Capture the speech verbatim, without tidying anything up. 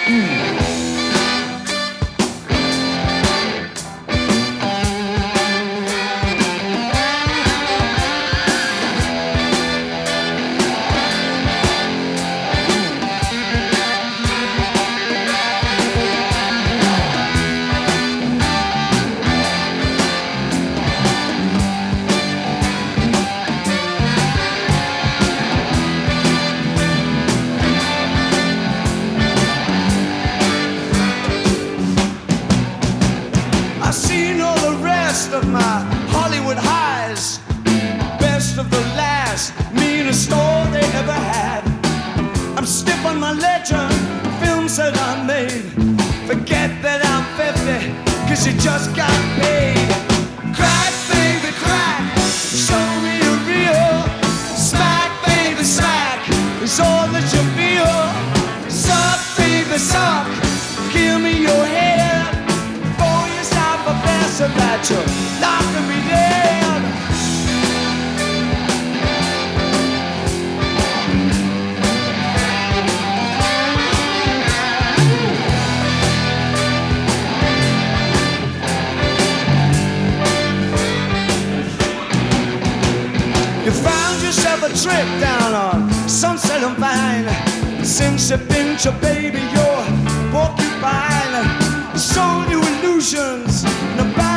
Of my Hollywood highs, best of the last, meanest store they ever had. I'm stiff on my legend, films that I made. Forget that I'm fifty, cause you just got paid. Crack, baby, crack, show me a real. Smack, baby, smack, is all that you feel. Suck, baby, suck, give me your head. Before you stop a fast that you're knocking me dead. You found yourself a trip down on Sunset and Vine. Since you've been your baby, you're porcupine. Sold you illusions and a